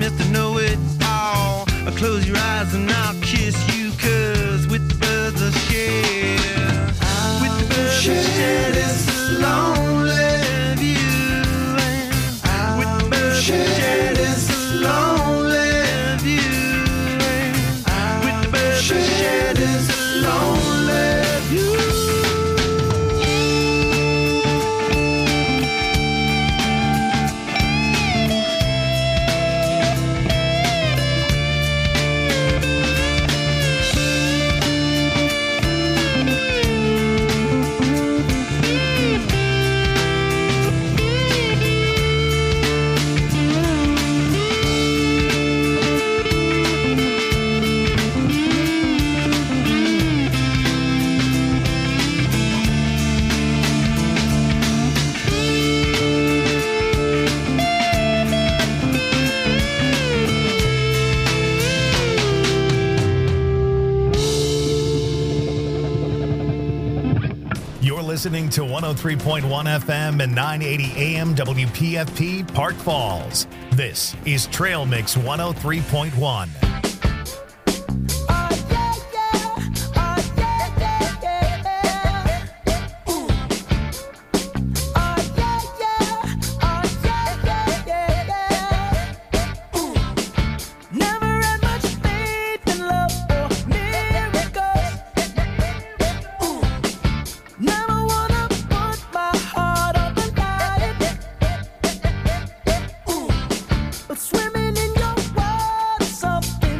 Mr. Know-It-All. Close your eyes and I'll kiss you, 'cause with the birds I share, with the birds I share this lonely view, and with the birds I share this lonely view, and with the birds I share this lonely view. Listening to 103.1 FM and 980 AM WPFP Park Falls. This is Trail Mix 103.1. Swimming in your water, something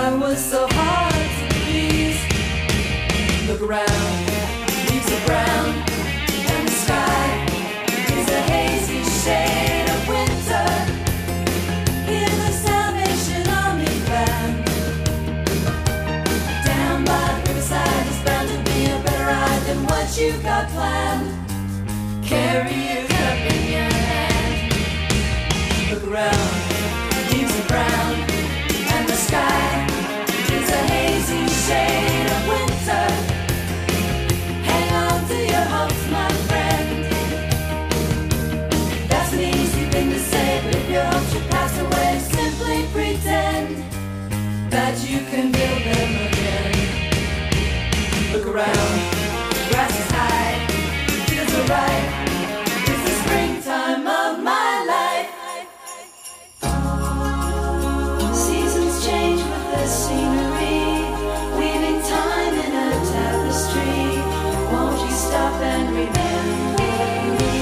I was so hard to please. Look around, leaves are brown, and the sky is a hazy shade of winter. Hear the Salvation Army band. Down by the riverside, there's bound to be a better ride than what you've got planned. Carry your cup in your hand. Look around, leaves are brown, and the sky is a hazy shade of winter. Hang on to your hopes, my friend. That's an easy thing to say, but if your hopes should pass away, simply pretend that you can build them again. Look around, grass is high, fields are ripe. It's the springtime of my life. Seasons change with the scenery, weaving time in a tapestry. Won't you stop and remember me?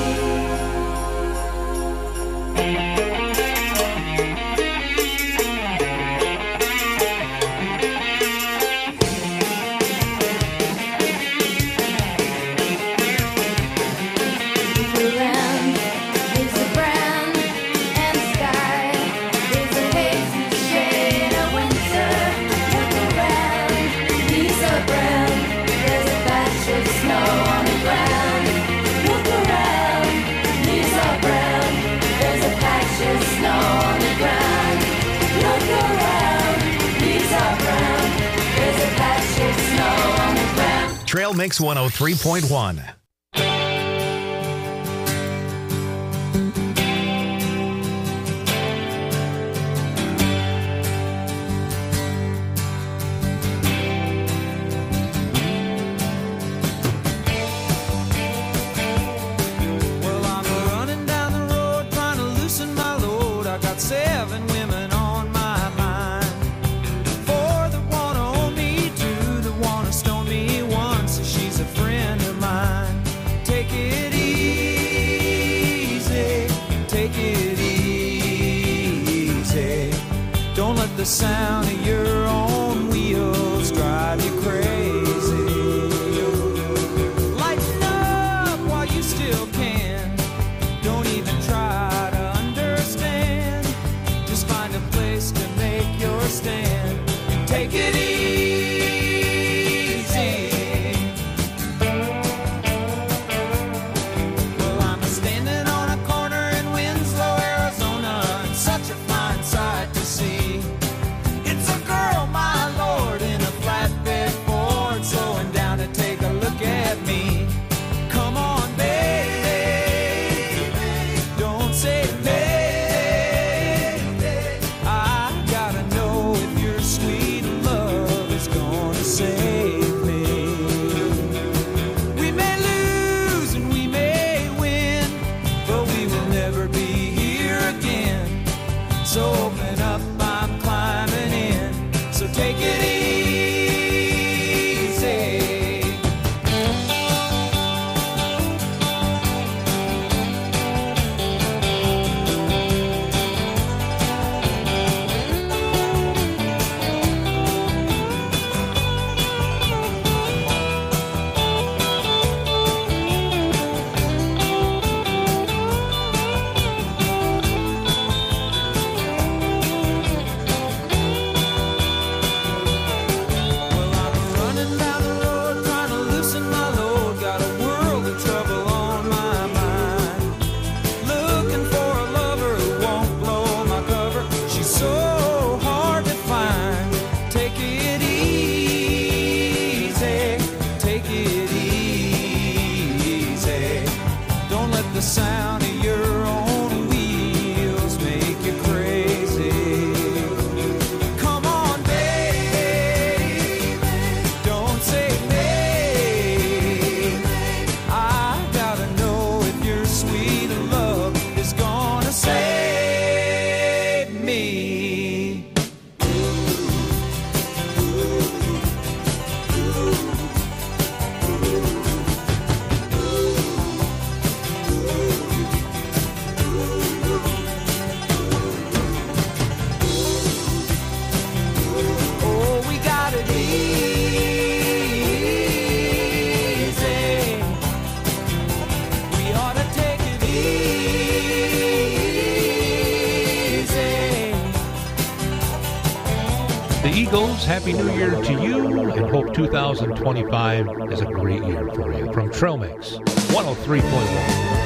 The land is a brown, and the sky is a hazy shade of winter. Look around, leaves are brown, there's a patch of snow on the ground. Look around, leaves are brown, there's a patch of snow on the ground. Look around, leaves are brown, there's a patch of snow on the ground. Trail Mix 103.1. Well, I'm running down the road trying to loosen my load. I got 7 women on my mind. 4 that wanna own me, 2 that wanna stone me, 1 says she's a friend of mine. Take it easy, take it easy. Don't let the sound of your own wheels drive you crazy. Lighten up while you still can. Don't even try to understand. Just find a place to make your stand. Take it easy. Well, I'm standing on a corner in Winslow, Arizona, and such a fine sight to see. It's a girl, my lord, in a flatbed Ford, slowing down to take a look at me. Come on, baby, don't say baby. I gotta know if your sweet love is gonna save me. We may lose and we may win, but we will never be here again. So open up, I'm climbing in. So take it easy. Well, I'm running down the road trying to loosen my load. Got a world of trouble on my mind. Looking for a lover who won't blow my cover. She's so hard to find. Take it easy, take it easy. Don't let the sound of your own wheels make you crazy. Come on, baby, don't say maybe. I gotta know if your sweet love is gonna save me. Eagles, Happy New Year to you, and hope 2025 is a great year for you. From Trail Mix 103.1.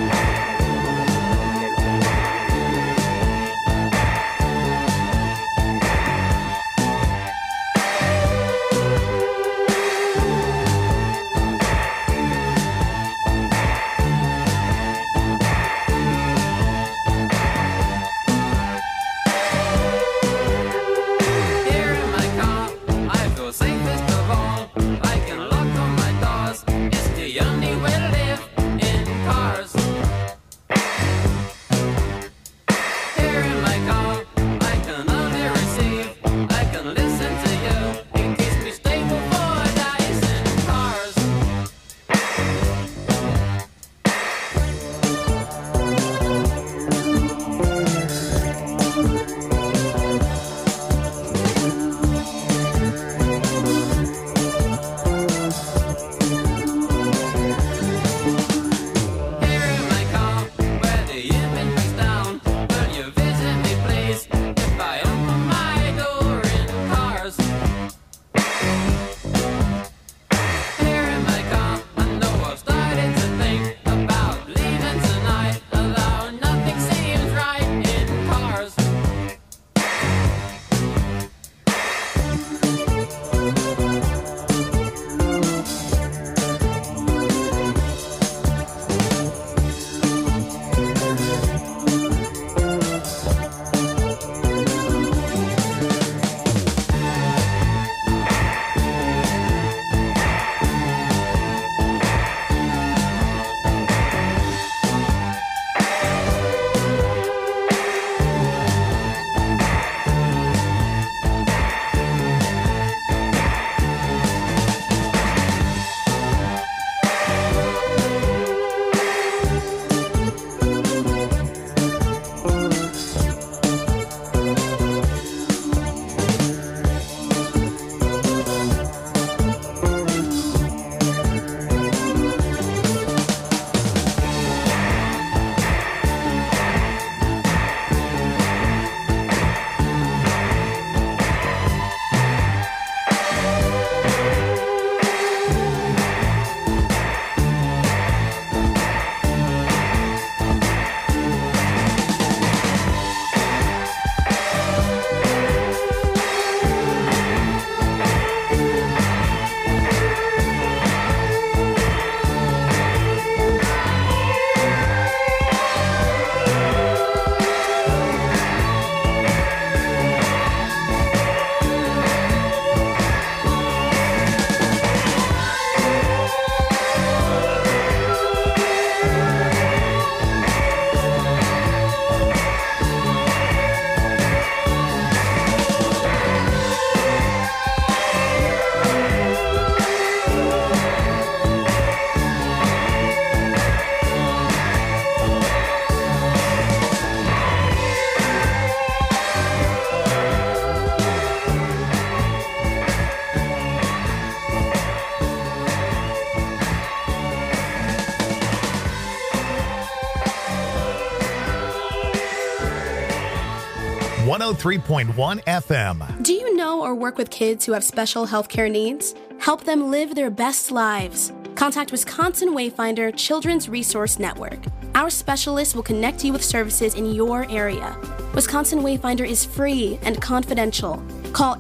.1 FM. Do you know or work with kids who have special healthcare needs? Help them live their best lives. Contact Wisconsin Wayfinder Children's Resource Network. Our specialists will connect you with services in your area. Wisconsin Wayfinder is free and confidential. Call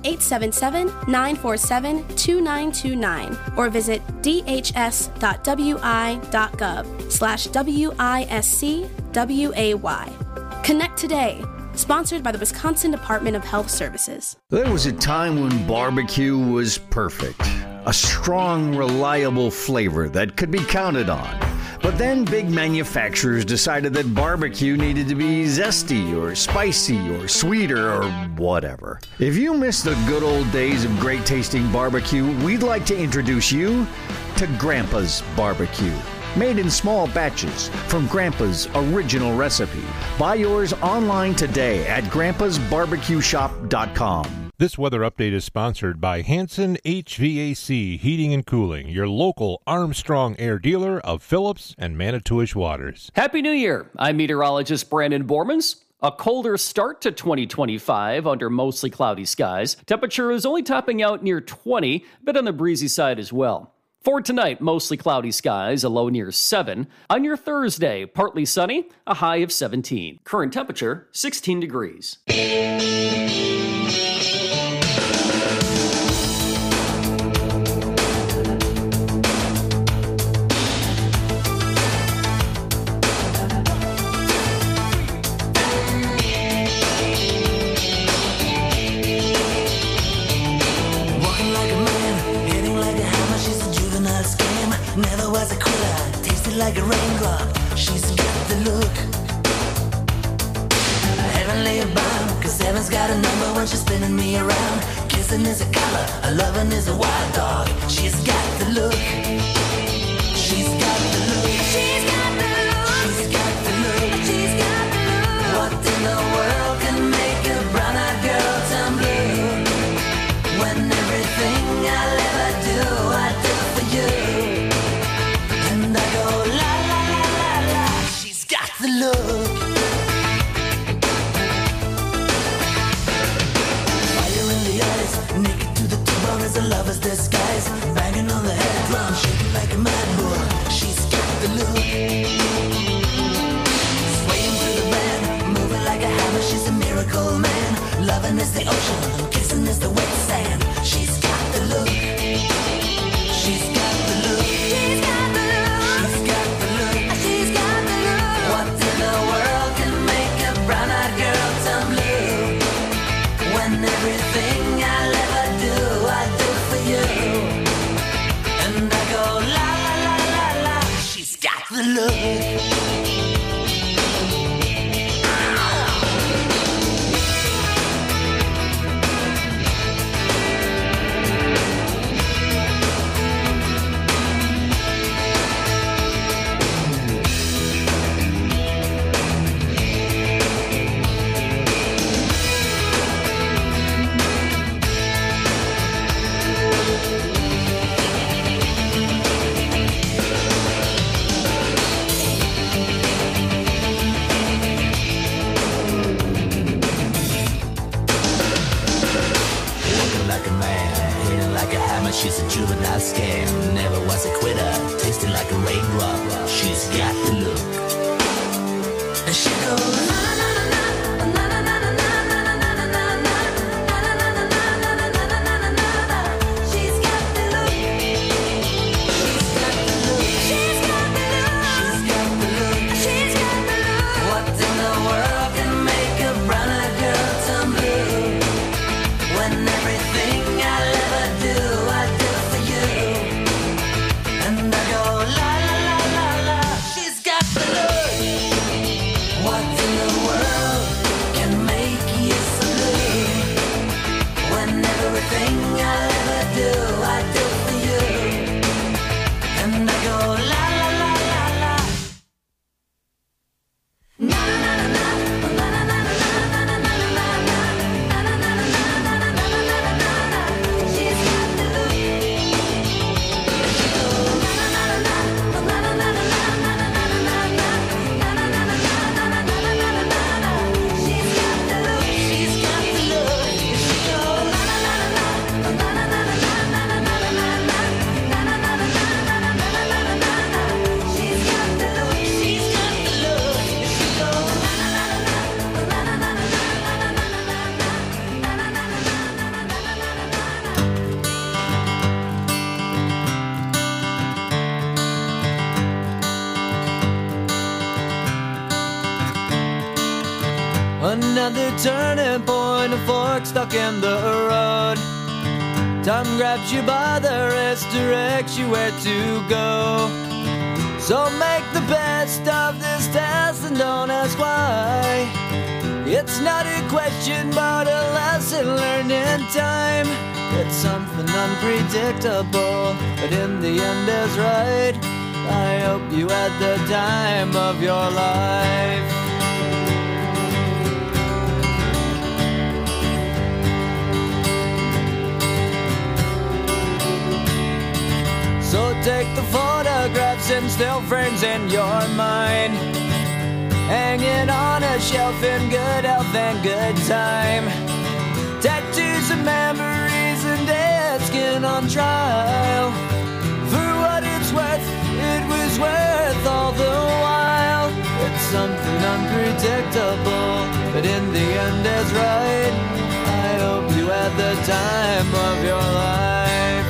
877-947-2929 or visit dhs.wi.gov/WISCWAY. Connect today. Sponsored by the Wisconsin Department of Health Services. There was a time when barbecue was perfect. A strong, reliable flavor that could be counted on. But then big manufacturers decided that barbecue needed to be zesty or spicy or sweeter or whatever. If you miss the good old days of great tasting barbecue, we'd like to introduce you to Grandpa's Barbecue. Made in small batches from Grandpa's original recipe. Buy yours online today at grandpasbarbecueshop.com. This weather update is sponsored by Hanson HVAC Heating and Cooling, your local Armstrong Air dealer of Phillips and Manitowish Waters. Happy New Year. I'm meteorologist Brandon Bormans. A colder start to 2025 under mostly cloudy skies. Temperature is only topping out near 20, a bit on the breezy side as well. For tonight, mostly cloudy skies, a low near 7. On your Thursday, partly sunny, a high of 17. Current temperature, 16 degrees. Never was a quitter, tasted like a raindrop. She's got the look. Heavenly bound, cause heaven's got a number when she's spinning me around. Kissing is a color, a loving is a wild dog. She's got the look. She's got the look. She's got the look. She's got the look. She's got the look. What in the world can make a brown-eyed girl turn blue? When everything I'll ever do, I do for you. And I go la la la la la. She's got the look. Fire in the eyes, naked to the T-bone as a lover's disguise. Banging on the head drum, shaking like a mad bull. She's got the look. Swaying through the band, moving like a hammer. She's a miracle man. Loving is the ocean, kissing is the wet sand. She's got the look. She's got the look. She's got the look. She's got the look. She's got the look. What in the world can make a brown-eyed girl turn blue? When everything I'll ever do, I do for you. And I go la la la la la. She's got the look. She's a juvenile scam, never was a quitter, tasting like a raindrop. She's got the look. And she goes na na na na na na na na na na na na na. She's got the look. She's got the look. She's got the look. She's got the look. What in the world can make a brown-eyed girl turn blue? When everything I'll ever do, I do for you. And I go la la la la la. She's got the look. What in the world can make you so blue? When everything I'll ever do, I do for you. And I go la la la la la. Na na na na na na na na na na na na. She's got the look. She goes na na na na na na na na na na. She's got the look. She's got the look. She goes na na na na na na na na na na na. She's got the look. She's got the look. She goes na na na na na na na na Another turning point, a fork stuck in the road. Time grabs you by the wrist, directs you where to go. So make the best of this test and don't ask why. It's not a question but a lesson learned in time. It's something unpredictable, but in the end is right. I hope you had the time of your life. So take the photographs and still frames in your mind, hanging on a shelf in good health and good time. Tattoos and memories and dead skin on trial. For what it's worth, it was worth all the while. It's something unpredictable, but in the end it's right. I hope you had the time of your life.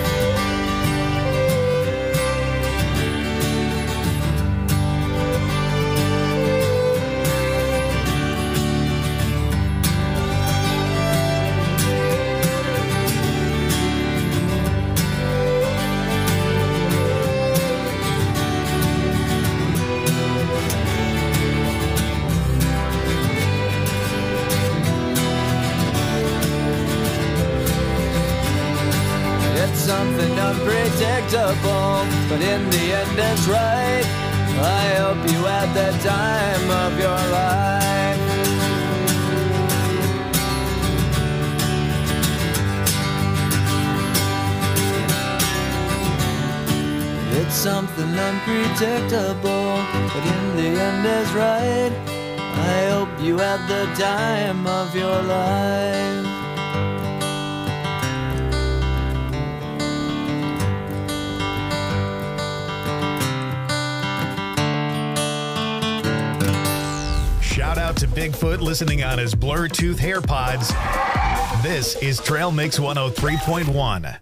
Something unpredictable, but in the end it's right. I hope you had the time of your life. It's something unpredictable, but in the end it's right. I hope you had the time of your life. Shout out to Bigfoot listening on his Bluetooth AirPods. This is Trail Mix 103.1.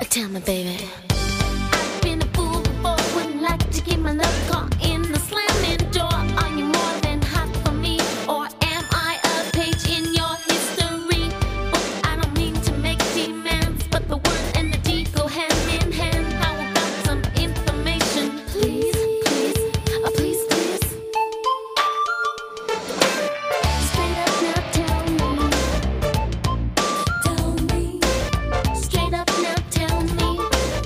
Tell me, baby. I've been a fool before, wouldn't like to keep my love caught in the slamming door. Are you more than hot for me, or am I a page in your history book? I don't mean to make demands, but the word and the deed go hand in hand. How about some information, please, please, please, please? Straight up now, tell me. Tell me. Straight up now, tell me.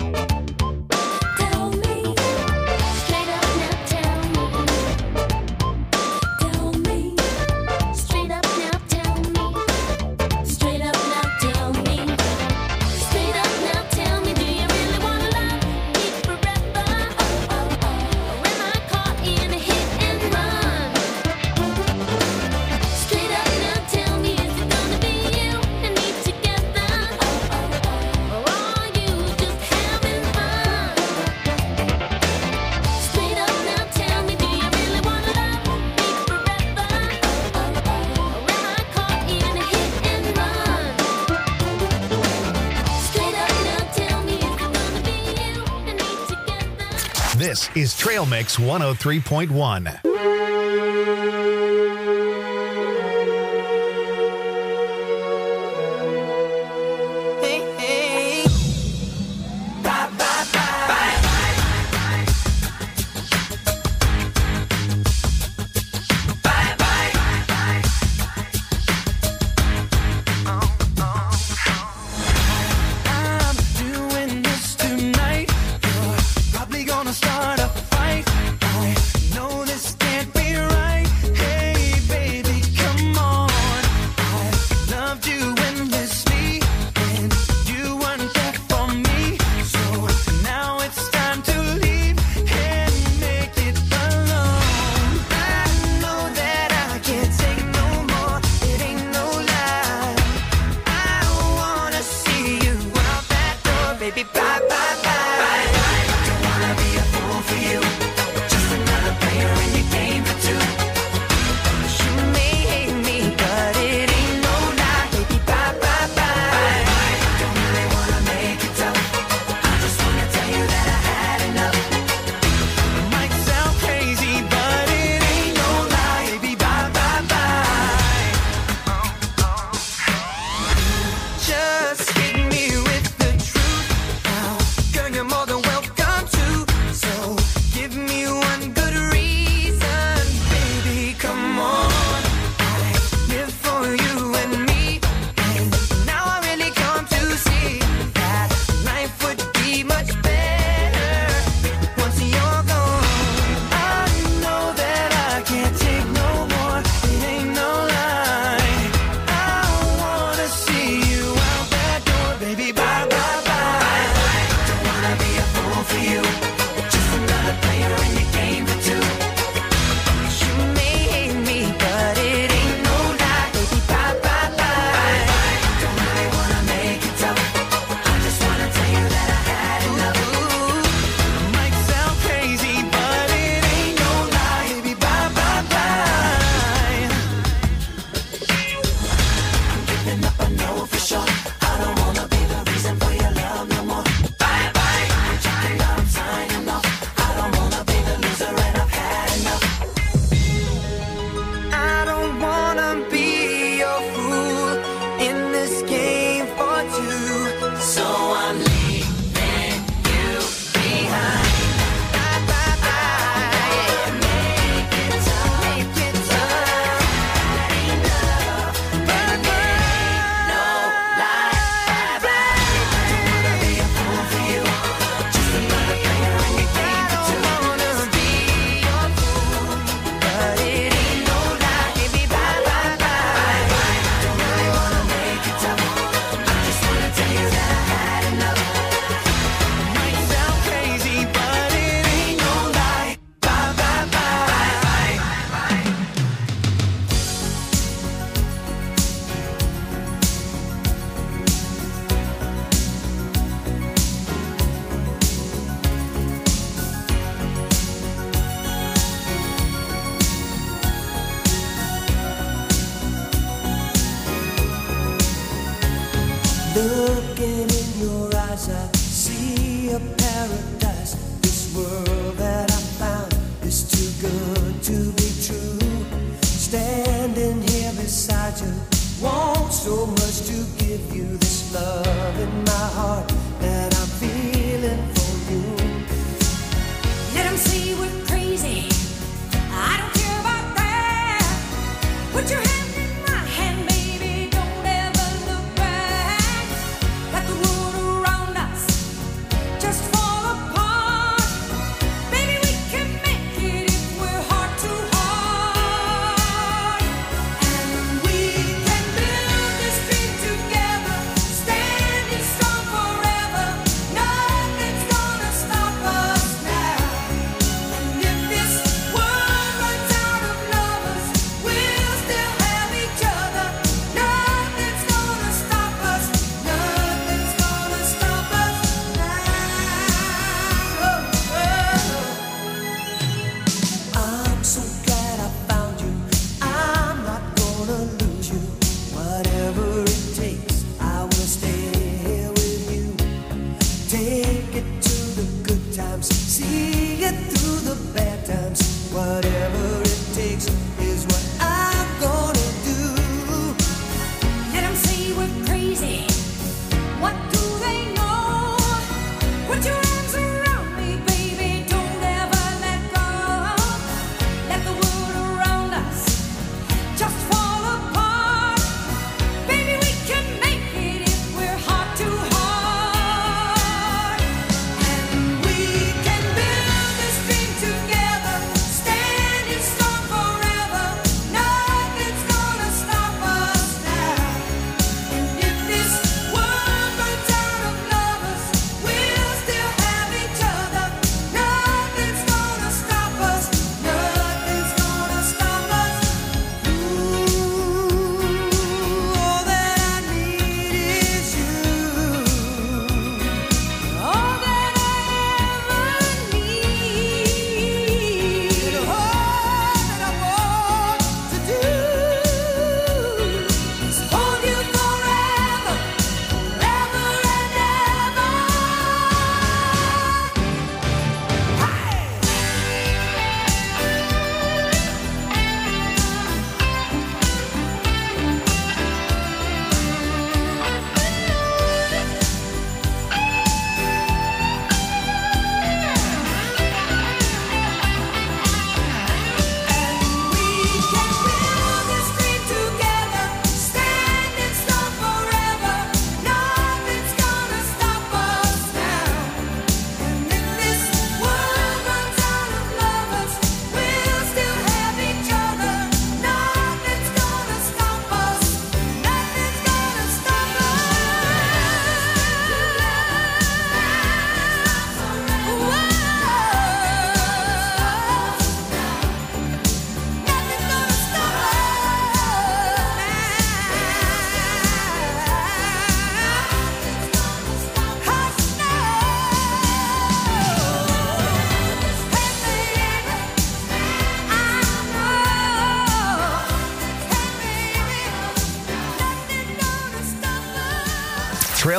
Tell me. Straight up now, tell me. Tell me. Straight up now, tell me. Straight up now, tell me. Straight up now, tell me. Do you really wanna love me forever? Or am I caught in a hit and run? Straight up now, tell me. Is it gonna be you and me together? Or are you just having fun? Straight up now, tell me. Do you really wanna love me forever? Or am I caught in a hit and run? Straight up now, tell me. Is it gonna be you and me together? This is Trail Mix 103.1. Hey, hey. Bye, bye, bye. Bye, bye. I'm doing this tonight. You're probably gonna start a fight. I know this can't be right. Hey, baby, come on. I loved you endlessly, and you weren't there for me. So now it's time to leave and make it alone. I know that I can't take no more. It ain't no lie. I wanna see you out that door, baby. Bye, bye, bye. Don't wanna be a fool for you. Just another player in your game for two. You may hate me, but it ain't no lie, baby. Bye, bye, bye. Don't really wanna make it tough. I just wanna tell you that I had enough. It might sound crazy, but it ain't no lie, baby. Bye, bye, bye. Just hit me with the truth now. Girl, you're more than welcome to. So give me one good reason, baby. Come on. I live for you and me. And now I really come to see that life would be much better once you're gone. I know that I can't take no more. It ain't no lie. I wanna see you out that door, baby. Bye, bye, bye. Don't wanna be a fool for you. Just another player in your game for two. You may hate me, but it ain't no lie, baby. Bye, bye, bye. Don't really wanna make it tough. I just wanna tell you that I had enough. It might sound crazy, but it ain't no lie, baby. Bye, bye, bye. I'm giving up, I know for sure. I don't wanna be the reason for your love no more. Bye, bye. I'm checking out, I'm signing off. I don't wanna be the loser, and I've had enough. I don't wanna be your fool in this game for two. So I'm leaving you behind. Bye, bye, bye. Make it tough, make it tough. Enough, but there ain't no lie. Bye, bye. Don't wanna be a fool for you. Just another player in your game for two. I don't wanna be your fool, but it ain't no lie, baby. Bye, bye, bye. Don't really wanna make it tough. I just wanna tell you that I had enough. It might sound crazy, but it ain't no lie. Bye, bye, bye. Looking in your eyes, I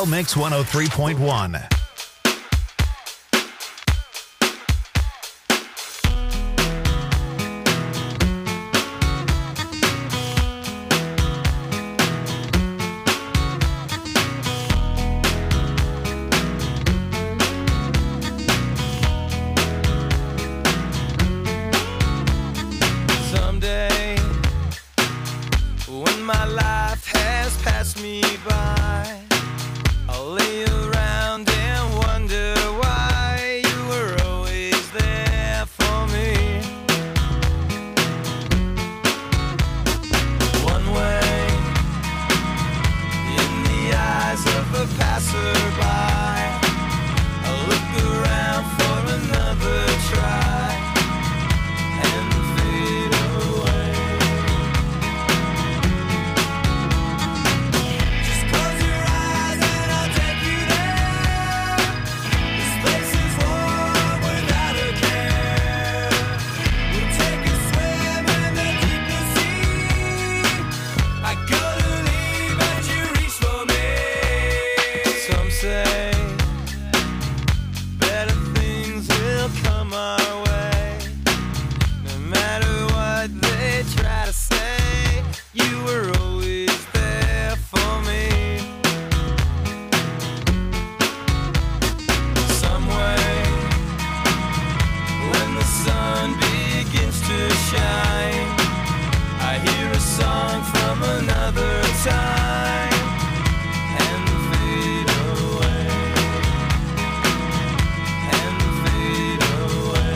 Trail Mix 103.1. Someday, when my life has passed me by, I'll lay around and wonder why you were always there for me. One way, in the eyes of a passerby, I'll look around for another try and fade away. Just close your eyes and I'll take you there. This place is warm without a care. We'll take a swim in the deeper sea. I gotta leave but you reach for me. Some say better things will come our way. No matter what they try to say, you were always there for me. Some way, when the sun begins to shine, I hear a song from another time and fade away, and fade away.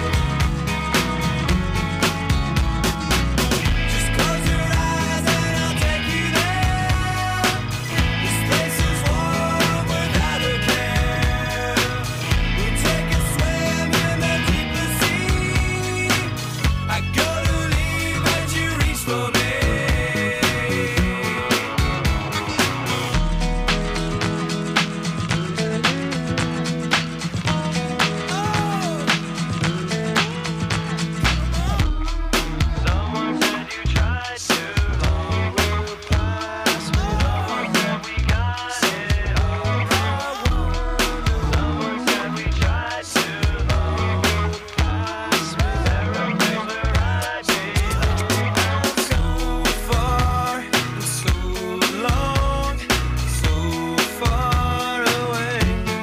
Just close your eyes and I'll take you there. This place is warm without a care. We'll take a swim in the deeper sea. I gotta leave but you reach for me. Someone said you tried to overpass me. Someone said we got it all wrong. Someone said we tried to overpass me. There are things that I belong. So far and so long, so far away.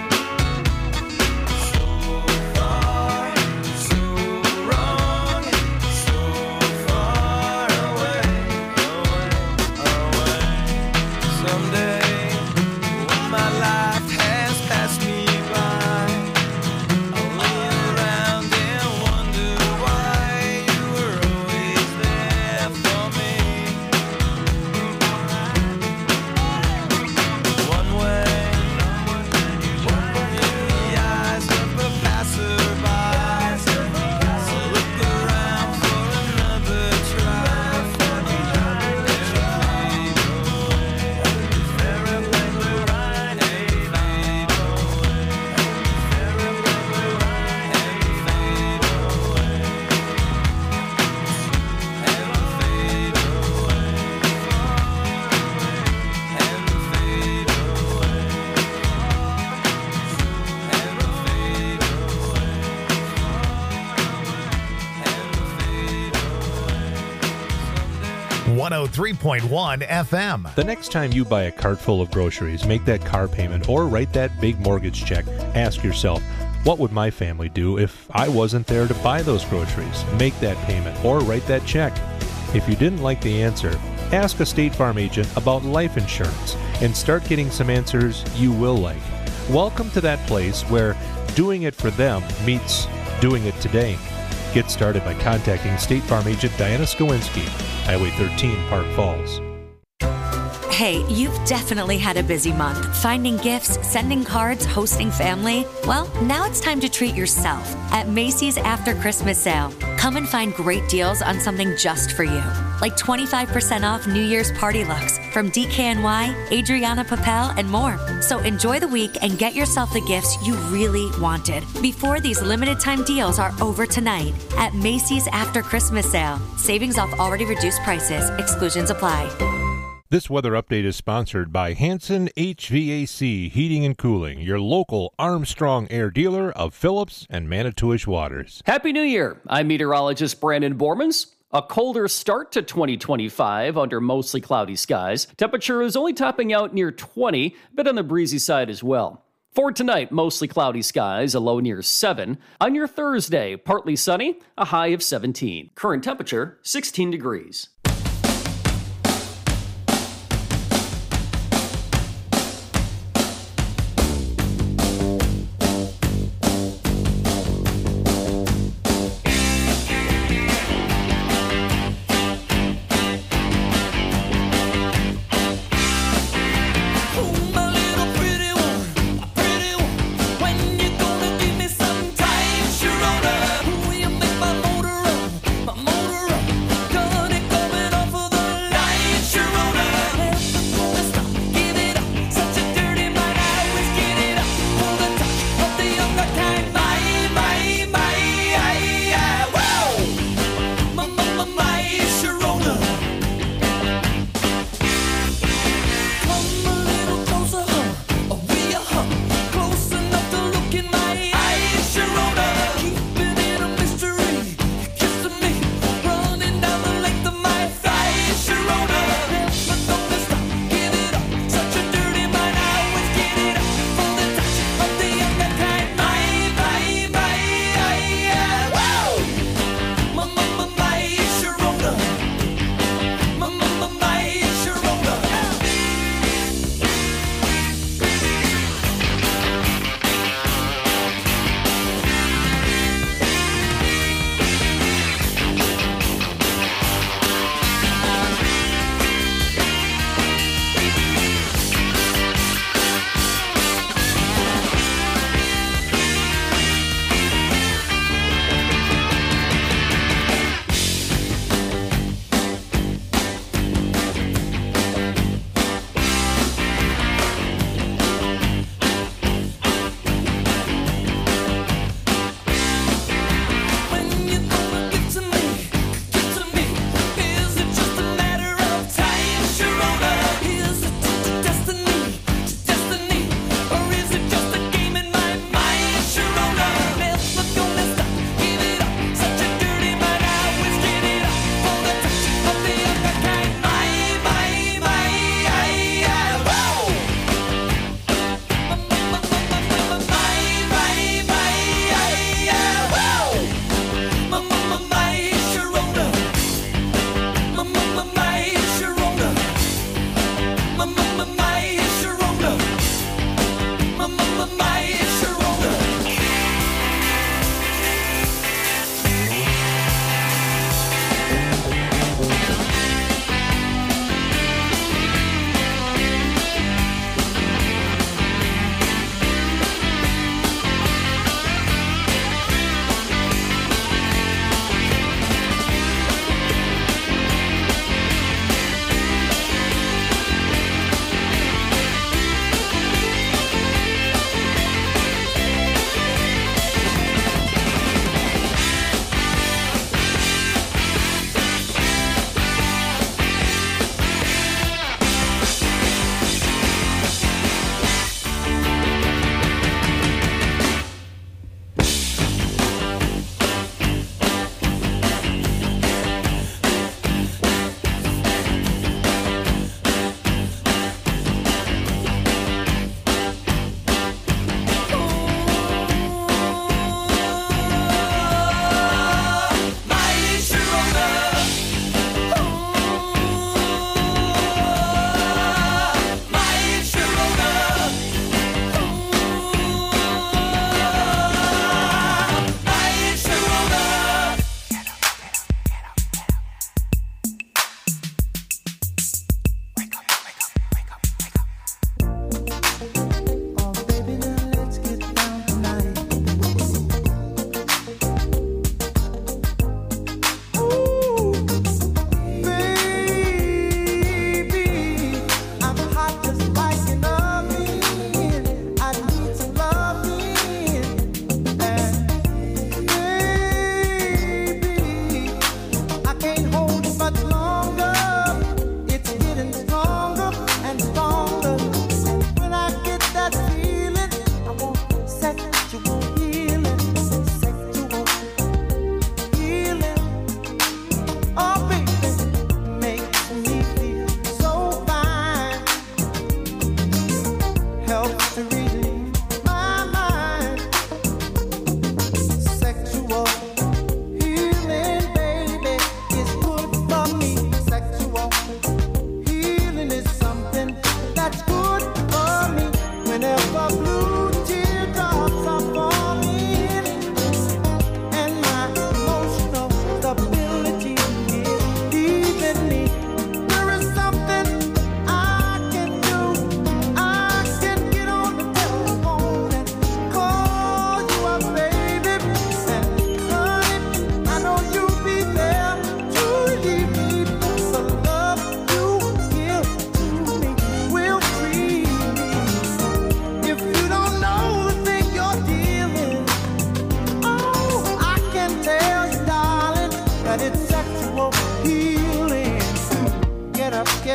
So far, so wrong, so far away, away. Someday, when my life has passed me by, I'll lay around and wonder why you were always there for me. One way, in the eyes of a passerby, so look around for another try. And fade away, very place where I fade away, very place where I fade away, and fade away, and fade away, and fade away, 103.1 FM. The next time you buy a cart full of groceries, make that car payment, or write that big mortgage check, ask yourself, what would my family do if I wasn't there to buy those groceries? Make that payment or write that check. If you didn't like the answer, ask a State Farm agent about life insurance and start getting some answers you will like. Welcome to that place where doing it for them meets doing it today. Get started by contacting State Farm agent Diana Skowinski, Highway 13, Park Falls. Hey, you've definitely had a busy month. Finding gifts, sending cards, hosting family. Well, now it's time to treat yourself at Macy's After Christmas Sale. Come and find great deals on something just for you. Like 25% off New Year's party looks from DKNY, Adriana Papel, and more. So enjoy the week and get yourself the gifts you really wanted before these limited time deals are over tonight at Macy's After Christmas Sale. Savings off already reduced prices. Exclusions apply. This weather update is sponsored by Hanson HVAC Heating and Cooling, your local Armstrong Air dealer of Phillips and Manitowish Waters. Happy New Year. I'm meteorologist Brandon Bormans. A colder start to 2025 under mostly cloudy skies. Temperature is only topping out near 20, a bit on the breezy side as well. For tonight, mostly cloudy skies, a low near 7. On your Thursday, partly sunny, a high of 17. Current temperature, 16 degrees. Gonna come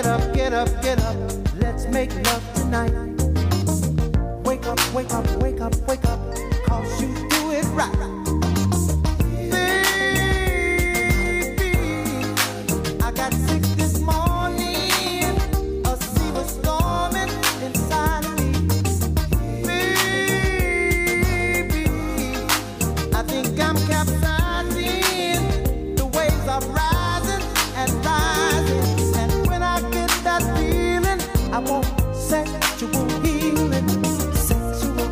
get up, get up, get up. Let's make love tonight. Wake up, wake up, wake up, wake up. 'Cause you do it right. Baby, I got sick this morning. A sea was storming inside of me. Baby, I think I'm capsizing. The waves are rising and rising. And when I get that feeling, I want sexual healing. Sexual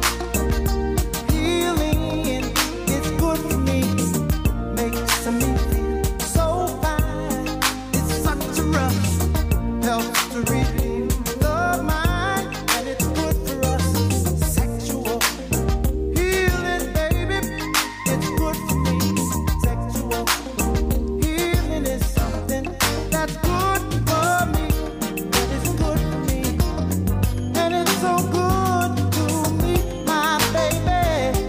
healing is good for me. Makes me feel so fine. It's such a rush. Helps to redeem the mind. And it's good for us. Sexual healing, baby. It's good for me. Sexual healing is something that's good for me. That is good for me. And it's so good to me, my baby.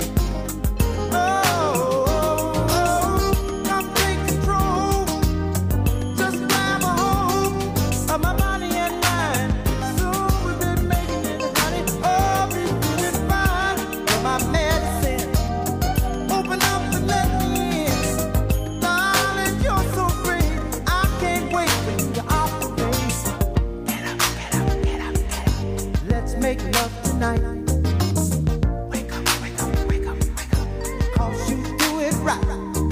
Come take control. Just grab a hold of my body and mind. Soon we'll be making it, honey. Oh, be doing fine. You're my medicine. Open up and let me in. Darling, you're so great. I can't wait for you to operate. Get up, get up, get up, get up. Let's make love tonight. Wake up, wake up, wake up, wake up. 'Cause you do it right.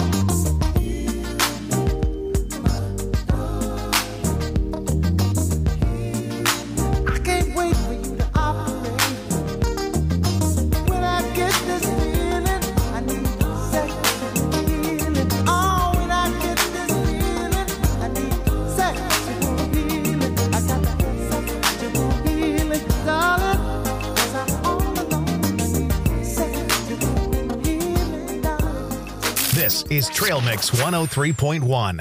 I can't wait for you to operate. When I get this feeling, I need sexual healing. Oh, when I get this feeling, I need sexual healing. I got sexual healing, darling. 'Cause I'm all alone. I need sexual healing, darling. This is Trail Mix 103.1.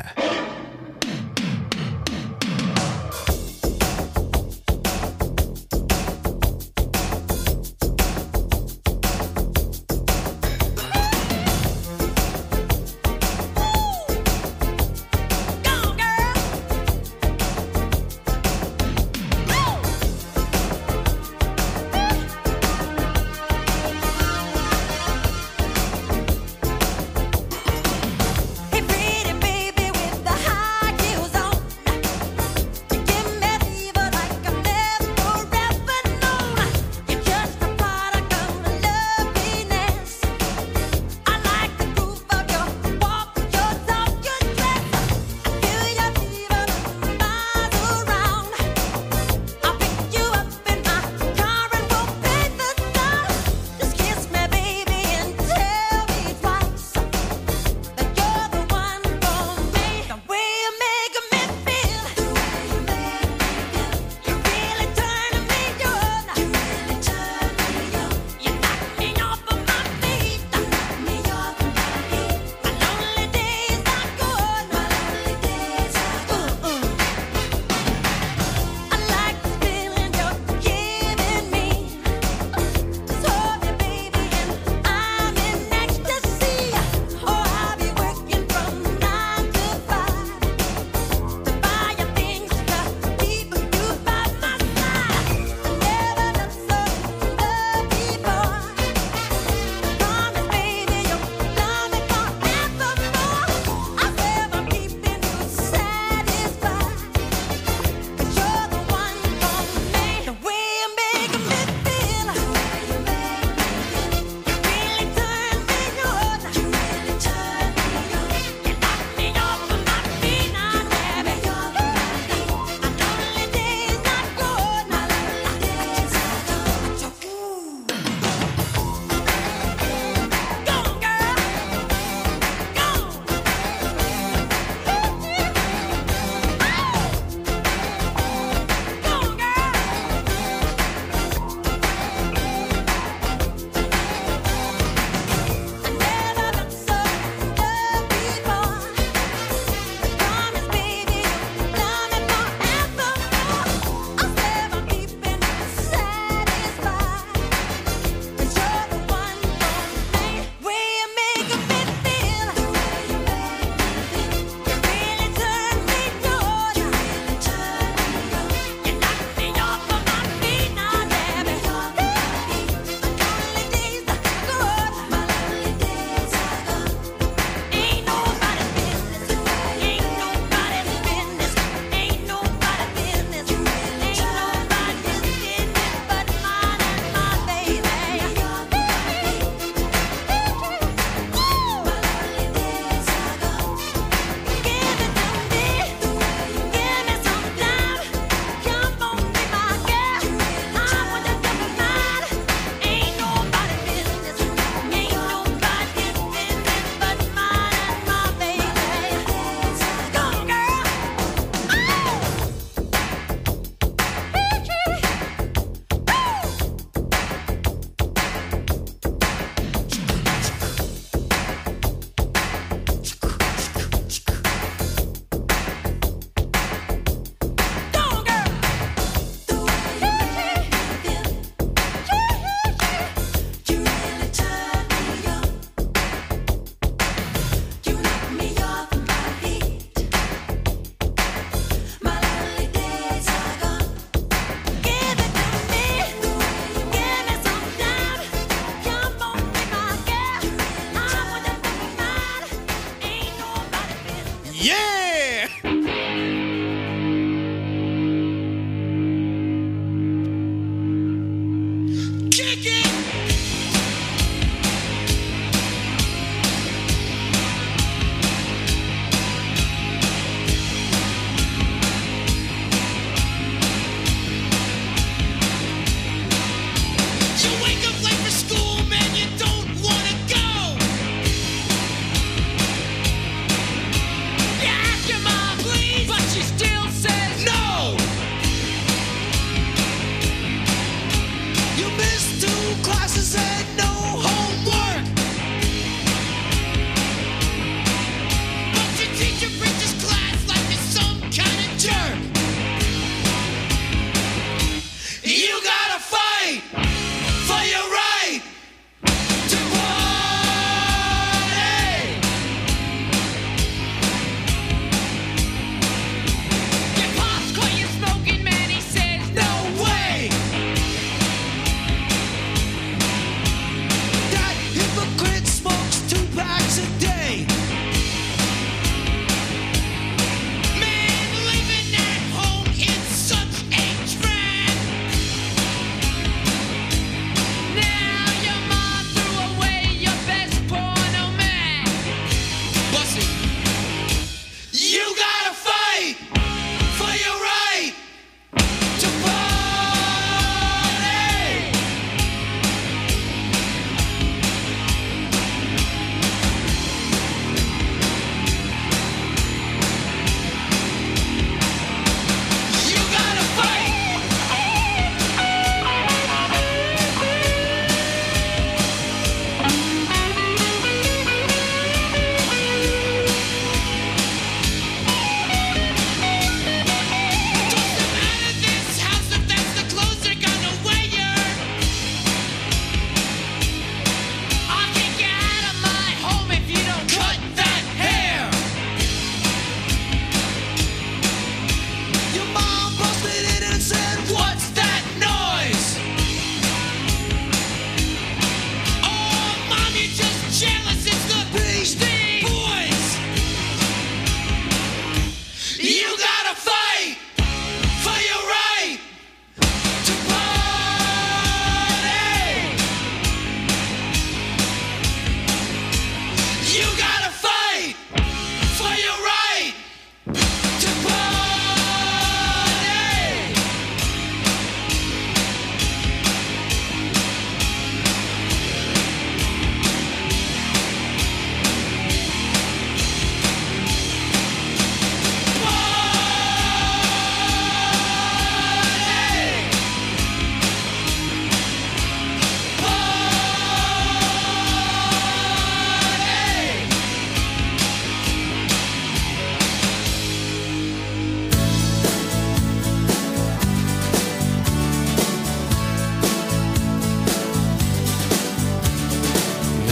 Hey, pretty baby with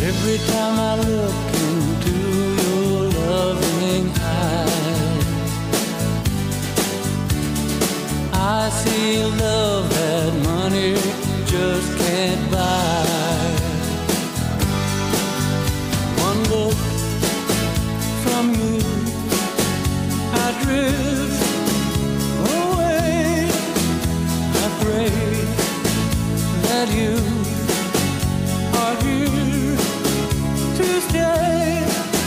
Every time I look into your loving eyes, I see a love that money just can't buy. One look from you, I drift away. I pray that you are here to stay.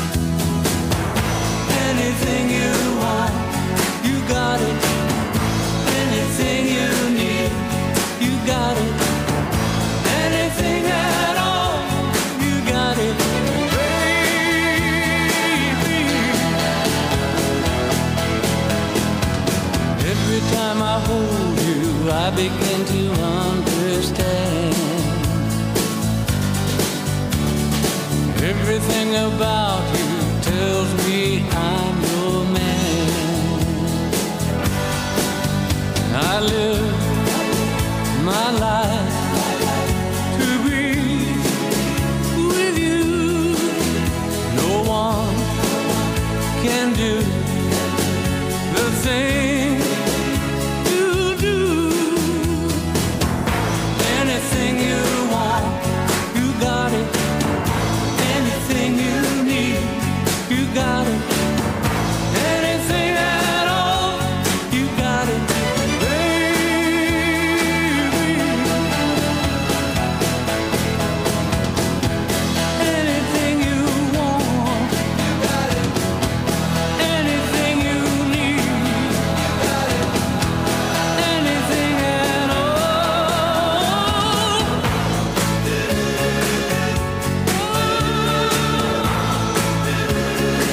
Anything you want, you got it. Anything you need, you got it. Anything at all, you got it, baby. Every time I hold you, I begin to understand. Everything about you tells me I'm your man. I live my life